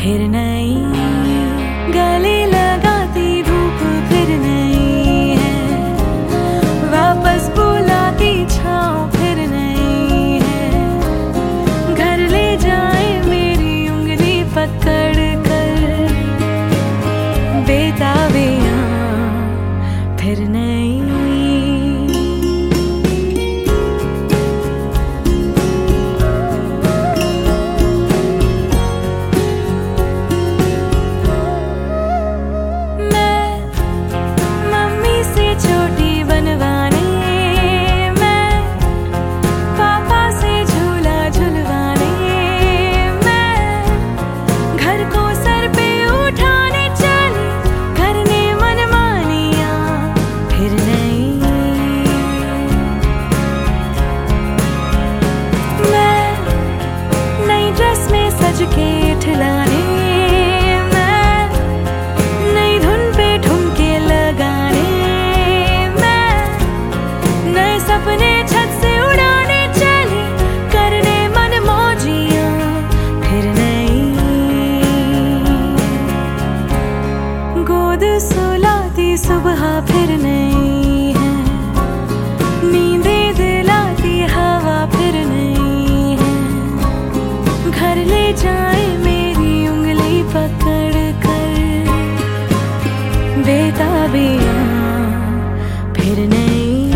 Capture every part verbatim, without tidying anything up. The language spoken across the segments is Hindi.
फिर नहीं, गले लगाती धूप फिर नहीं है, वापस बुलाती छाँव फिर नहीं है, घर ले जाए मेरी उंगली पकड़ कर, बेताबियाँ फिर नहीं। के ठिलाने मैं, नई धुन पे ठुमके लगाने मैं, नए सपने छत से उड़ाने चली, करने मन मौजियाँ फिर नहीं, गोद सुलाती सुबह फिर नहीं है, नींदे दिलाती हवा फिर नहीं है, घर ले जाए मेरी उंगली पकड़ कर, बेताबियाँ फिर नहीं।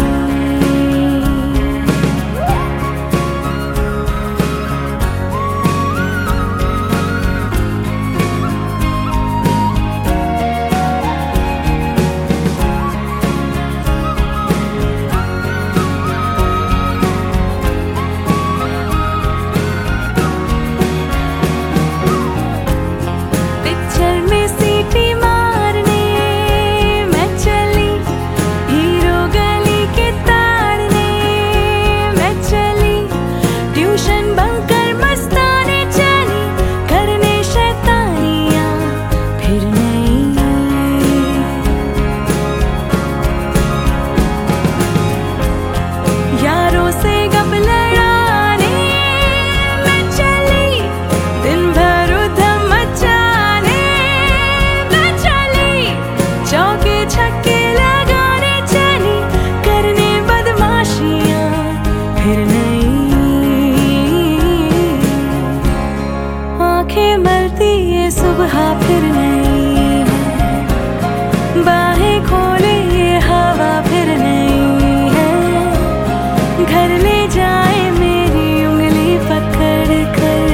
आँखें मलती ये सुबह फिर नहीं है, बाहें खोले ये हवा फिर नहीं है, घर ले जाए मेरी उंगली पकड़ कर,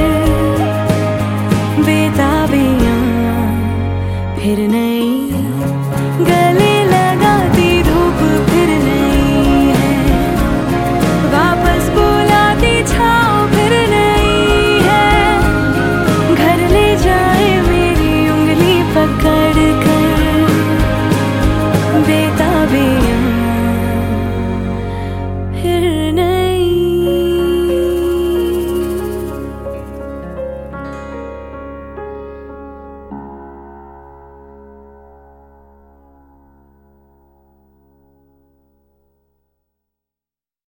बेताबियाँ फिर नहीं, गले लगाती धूप फिर नहीं है, वापस बुलाती छाँव फिर नहीं है, घर ले जाए मेरी उंगली पकड़ कर, बेताबियाँ